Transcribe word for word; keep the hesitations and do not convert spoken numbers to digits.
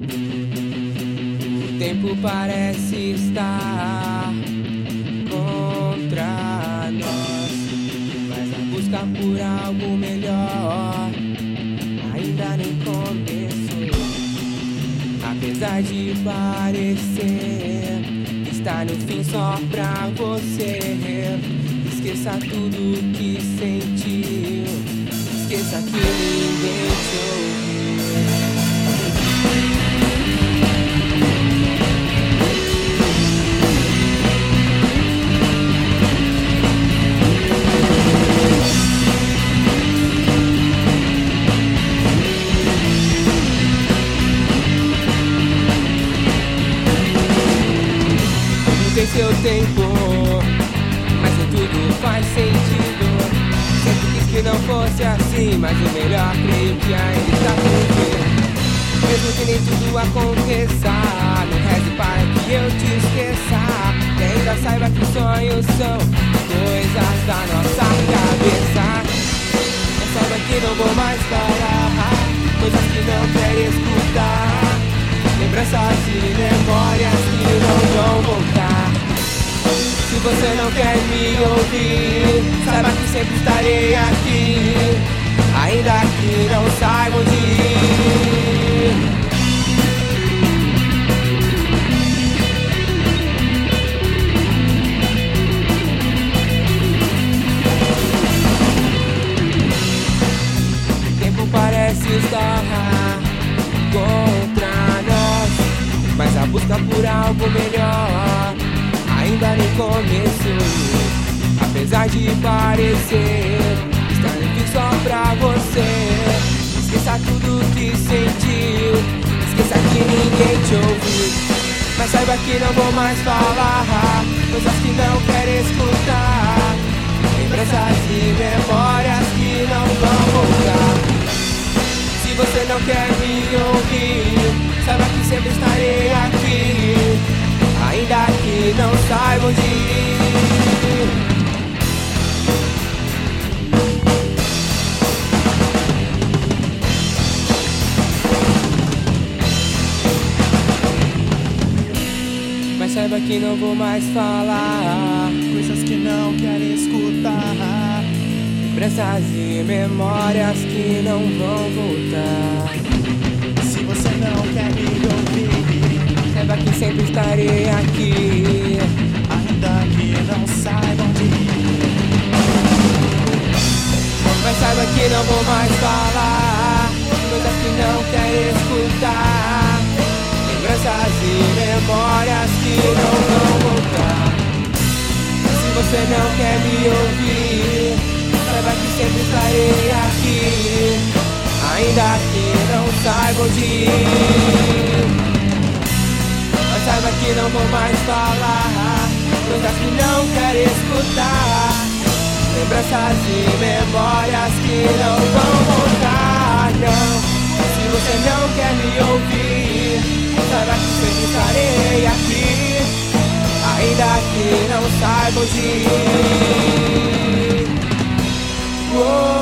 O tempo parece estar contra nós, mas a busca por algo melhor ainda nem começou. Apesar de parecer estar no fim só pra você, esqueça tudo que sentiu, esqueça que ninguém te ouviu. Tem seu tempo, mas nem tudo faz sentido. Sempre quis que não fosse assim, mas o melhor creio que ainda está por vir. Mesmo que nem tudo aconteça, não reze para que eu te esqueça. E ainda saiba que sonhos são coisas da nossa cabeça. Mas saiba que não vou mais falar coisas que não quero escutar. Lembranças e memórias que não vão voltar. Se você não quer me ouvir, saiba que sempre estarei aqui, ainda que não saiba onde ir. O tempo parece estar contra nós, mas a busca por algo melhor ainda nem começou. Apesar de parecer estar aqui só pra você, esqueça tudo que sentiu, esqueça que ninguém te ouviu. Mas saiba que não vou mais falar coisas que não quero escutar. Lembranças e memórias que não vão voltar. Se você não quer me ouvir, saiba que sempre estarei aqui, ainda que não saiba onde ir. Mas saiba que não vou mais falar coisas que não quero escutar. Lembranças e memórias que não vão voltar. Se você não quer me ouvir, saiba que sempre estarei aqui, ainda que não saiba onde ir. Mas saiba que não vou mais falar coisas que não quero escutar. Lembranças e memórias que não vão voltar. Se você não quer me ouvir, saiba que sempre estarei aqui, ainda que não saiba onde ir. Mas saiba que não vou mais falar coisas que não quero escutar. Lembranças e memórias que não vão voltar, não. Se você não quer me ouvir, saiba que sempre estarei aqui, ainda que não saiba onde ir. Oh.